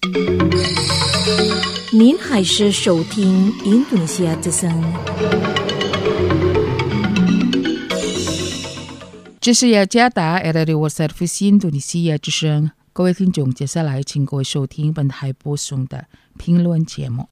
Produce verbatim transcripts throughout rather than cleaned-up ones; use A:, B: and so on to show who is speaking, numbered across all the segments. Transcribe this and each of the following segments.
A: 您还是收听印度尼西亚之声。
B: 这是雅加达 Radio Service 印度尼西亚之声。各位听众，接下来请各位收听本台播送的评论节目。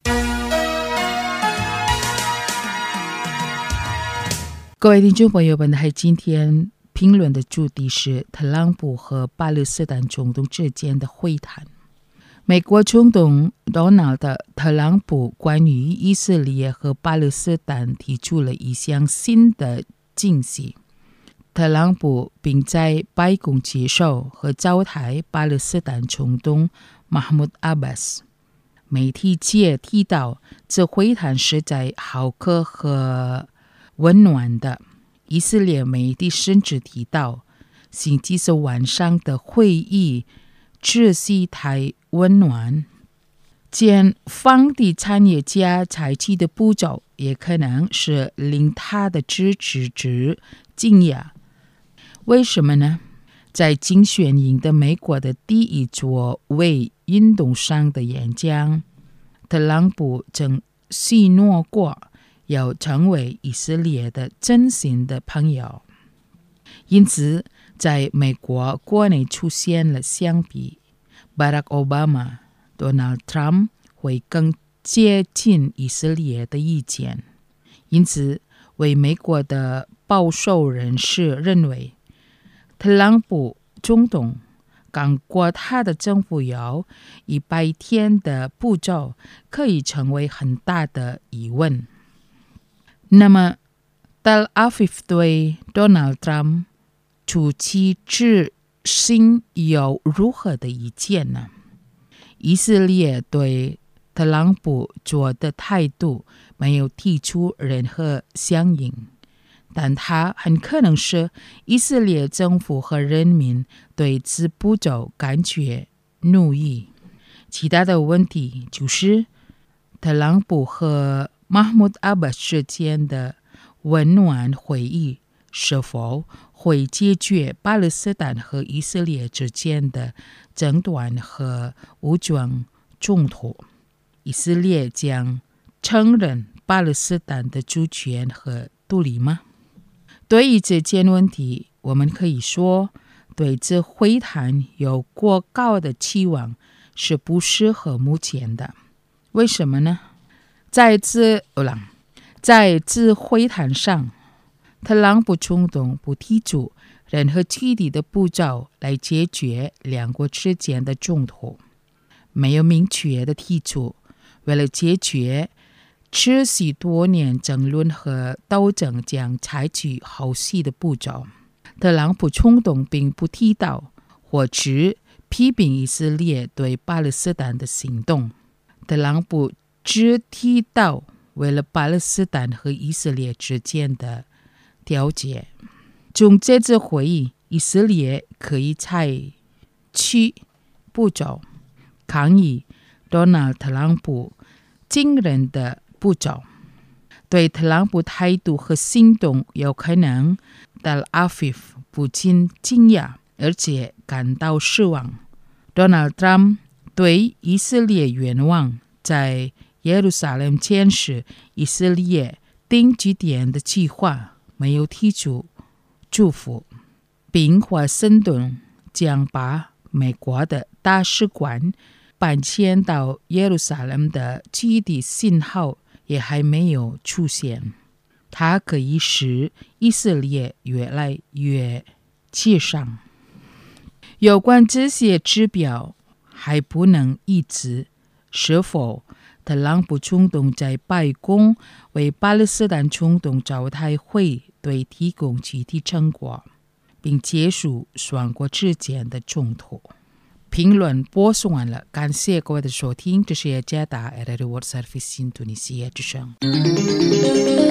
B: 各位听众朋友，本台今天评论的主题是特朗普和巴勒斯坦总统之间的会谈。美国总统 Donald 特朗普关于以色列和巴勒斯坦提出了一项新的禁令。特朗普并在白宫接受和招待巴勒斯坦总统 Mahmoud Abbas。媒体界提到，这会谈是在好客和温暖的。以色列媒体甚至提到，星期四晚上的会议秩序太温暖。见房地产业家采取的步骤，也可能是令他的支持者惊讶。为什么呢？在竞选赢得美国的第一座为运动上的演讲，特朗普曾许诺过要成为以色列的真心的朋友。因此，在美国国内出现了相比 Barack Obama、Donald Trump 会更接近以色列的意见。因此，为美国的保守人士认为，特朗普总统刚过他的政府有一百天的步骤，可以成为很大的疑问。那么，特拉维夫对 Donald Trump 初期执行有如何的意见呢？以色列对特朗普做的态度没有提出任何响应，但它很可能是以色列政府和人民对此步骤感觉怒意。其他的问题就是，特朗普和Mahmoud Abbas 之间的温暖会议是否会解决巴勒斯坦和以色列之间的争端和武装冲突？以色列将承认巴勒斯坦的主权和独立吗？对于这件问题，我们可以说，对这会谈有过高的期望是不适合目前的。为什么呢？在这在这会谈上，特朗普总统不提出任何具体的步骤来解决两国之间的冲突，没有明确的提出为了解决持续多年争论和斗争将采取后续的步骤。特朗普总统并不提到或只批评以色列对巴勒斯坦的行动。特朗普只提到为了巴勒斯坦和以色列之间的调解。从这次会议，以色列可以采取步骤抗议 Donald 特朗普惊人的步骤。对特朗普态度和行动有可能特拉维夫不仅惊讶，而且感到失望。Donald Trump 对以色列愿望在耶路撒冷建设以色列定居点的计划没有提出祝福，并华盛顿将把美国的大使馆搬迁到耶路撒冷的具体信号也还没有出现。它可以使以色列越来越接上。有关这些指标还不能一致，是否特朗普总统在白宫为巴勒斯坦总统招待会对提供具体成果，并结束双国之间的冲突。评论播送完了，感谢各位的收听，这是雅加达 Radio Service 印度尼西亚之声。